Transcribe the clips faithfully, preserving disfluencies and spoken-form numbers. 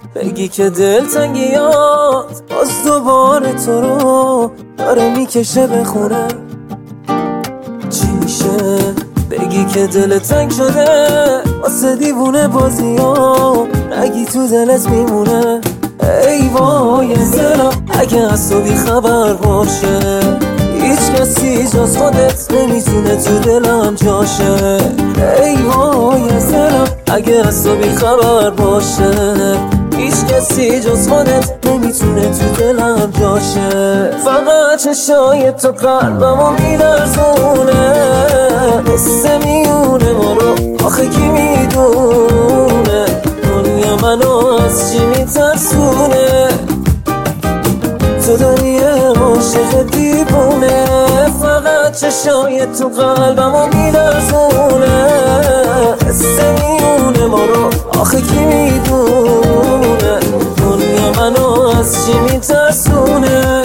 بگی که دلتنگیات باز دوباره تو رو داره میکشه به خونه. چی میشه بگی که دلت تنگ شده واسه دیوونه بازی ها، نگی تو دلت میمونه. ای وای دلم اگه از تو بی خبر باشه، هیچ کسی جز خودت نمیتونه تو دلم جاشه. ای وای دلم اگه از تو بی خبر باشه، هیچ کسی جز خودت نمیتونه تو دلم جاشه. فقط چشای تو قلبمو میلرزونه، حس میونه ما رو آخه کی میدونه، دنیا منو از چی میترسونه. تو داری عاشق دیوونه، فقط چشای تو قلبمو میلرزونه، حس میونه ما رو آخه کی میدونه، دنیا منو از چی میترسونه.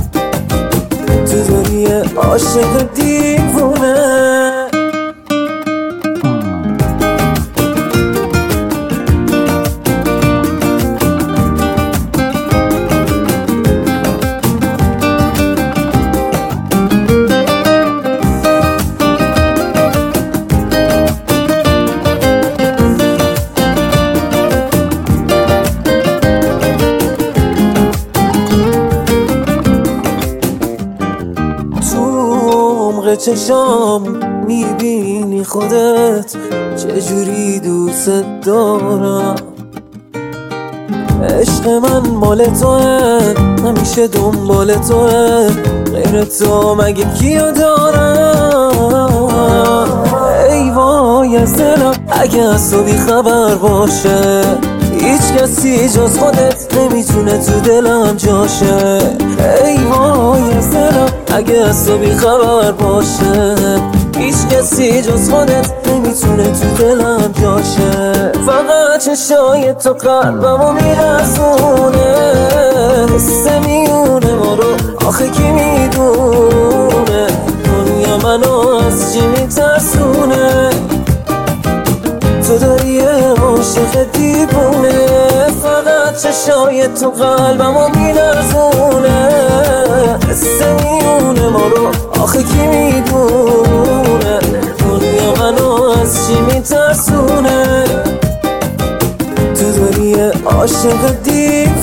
تو داری عاشق دیوونه. چشام میبینی خودت چجوری دوست دارم. عشق من مال توه، همیشه دنبال توه، غیر تو مگه کیو دارم. ای وای از دلم اگه از تو بی خبر باشه، هیچ کسی جز خودت نمیتونه تو دلم جاشه. ای وای از دلم اگه از تو بی خبر باشه، هیچ کسی جز خودت نمیتونه تو دلم جاشه. فقط چشای تو قلبمو میرسونه، حس میونه ما رو آخه کی میدونه، دنیا منو از چی میترسونه. تو داری عاشق دیوونه، فقط چشای تو قلبمو میلرزونه، حس میونه ما رو آخه کی میدونه، دنیا منو از چی میترسونه. تو داری عاشق دیوونه.